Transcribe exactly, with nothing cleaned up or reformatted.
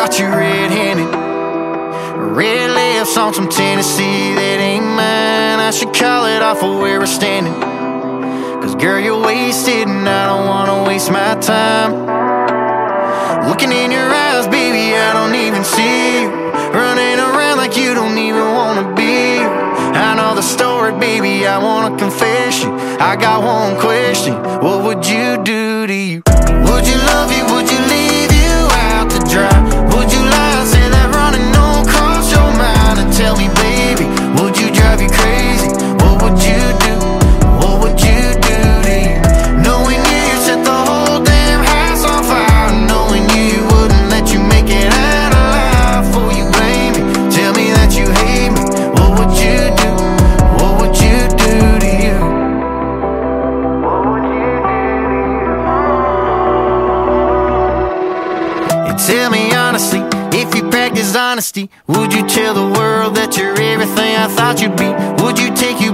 caught you red-handed. Red lips on some Tennessee that ain't mine. I should call it off of where we're standing. Cause girl, you're wasted and I don't wanna waste my time. Looking in your eyes, baby, I don't even see you. Running around like you don't even wanna be. I know the story, baby, I wanna confess you. I got one question, what would you do to you? Would you love you, would you leave you out to dry? Would you lie, say that running don't cross your mind? And tell me, baby, would you drive you crazy? What would you do, what would you do to you? Knowing you, you set the whole damn house on fire. Knowing you, you wouldn't let you make it out alive. Before you blame me, tell me that you hate me. What would you do, what would you do to you? What would you do to you? And tell me honestly, if you practice honesty, would you tell the world that you're everything I thought you'd be? Would you take you